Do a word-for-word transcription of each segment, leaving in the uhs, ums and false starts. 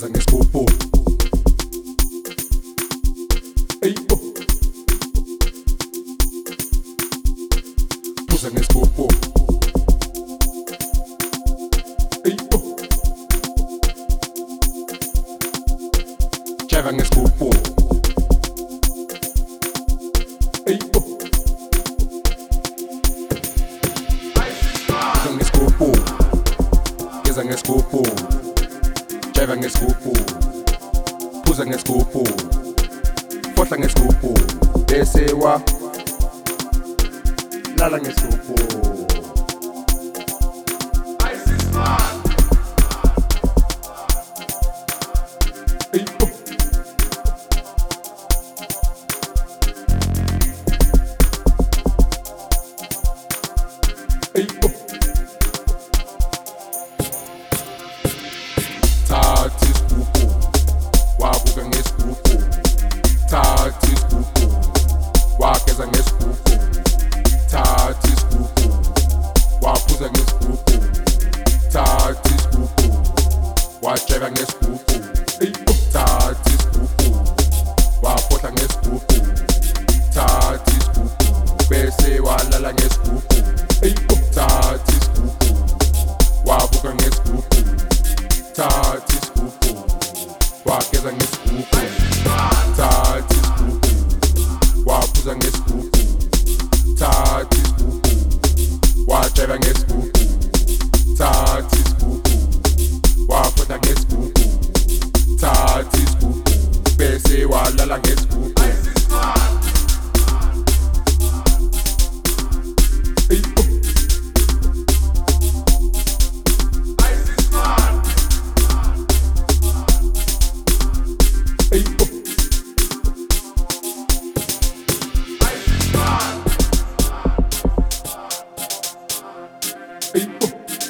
Phuza ngesigubhu. Ey oh. Phuza ngesigubhu. Ey oh. Jiva ngesigubhu. Ey oh. Phuza ngesigubhu. Geza ngesigubhu. Jiva ngesigubhu. Phuza ngesigubhu. Fohla ngesigubhu. Bese wa lala ngesigubhu. Ey oh. Ey oh. Thatha isigubhu, wabuka ngesigubhu. Thatha isigubhu, wageza ngesigubhu. Thatha isigubhu, waphuza ngesigubhu. Thatha isigubhu, wajeka ngesigubhu. Thatha isigubhu, wafohla ngesigubhu. Thatha isigubhu, bese walala ngesigubhu. Thatha isigubhu, wabuka ngesigubhu. Thatha isigubhu, wageza ngesigubhu. Thatha isigubhu, waphuza ngesigubhu. Thatha isigubhu, wajeba ngesigubhu. Thatha isigubhu, wafohla ngesigubhu. Thatha isigubhu, bese walala ngesigubhu. Ey oh. Ey oh. Ey oh.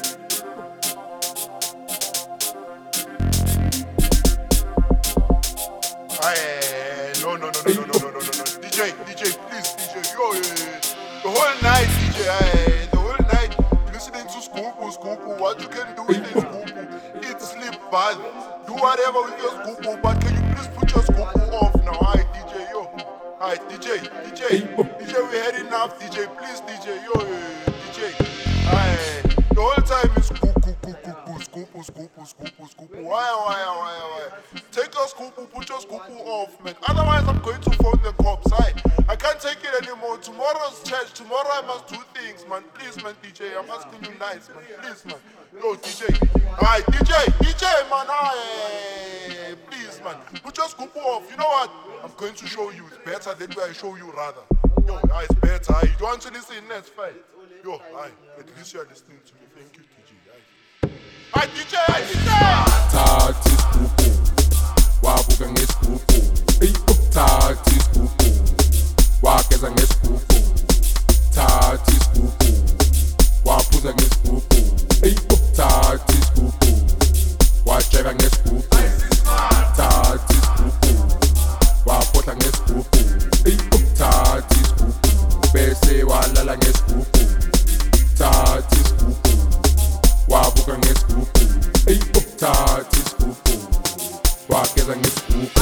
Aye, no, no, no, no, no, no, no, no, no, no. D J, D J, please, D J, yo, yeah, yeah. The whole night, D J, aye, the whole night, listening to Scoopoo, Scoopoo, what you can do with this Scoopoo, eat, sleep, bath, do whatever with your Scoopoo, but can you please put your Scoopoo off now, aye, D J, yo, aye, D J, D J, D J, we had enough, D J, please, D J, yo, yeah, D J, aye, the whole time is Scoopoo, Scoopoo, Scoopoo, Scoopoo, Scoopoo, Scoopoo, why, why, why, why? Take your Scoopoo, put your Scoopoo off, man. Otherwise, I'm going to phone the cops. I, I can't take it anymore. Tomorrow's church. Tomorrow I must do things, man. Please, man, D J. I'm asking you nice, man. Please, man. Yo, D J. Alright, D J. D J, man. Aye. Please, man. Put your Scoopoo off. You know what? I'm going to show you. It's better that way I show you, rather. Yo, aye, it's better. Aye. You don't want to listen? That's fine. Yo, aye. At least you are listening to me. Thank you, D J. Aye. Aye, D J. Aye, D J. Thatha isigubhu, wabuka ngesigubhu. Thatha isigubhu, wageza ngesigubhu. Thatha isigubhu, waphuza ngesigubhu. Thatha isigubhu, wajeba ngesigubhu. Thatha isigubhu, wafohla ngesigubhu. Thatha isigubhu, bese walala ngesigubhu. Thatha isigubhu, wabuka ngesigubhu. Thatha isigubhu, wageza ngesigubhu.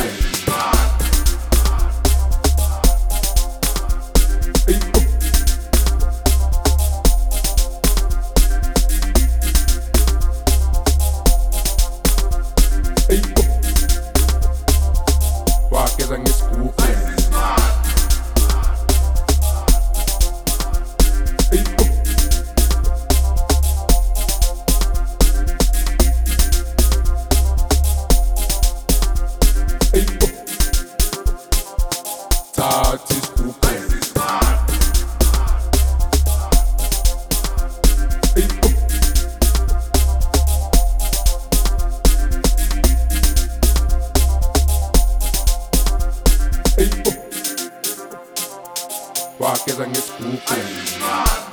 Ey oh. Ey oh. Wageza ngesigubhu. Ey oh. Ey oh. Thatha isigubhu. Ey oh. Ey oh. Wageza ngesigubhu.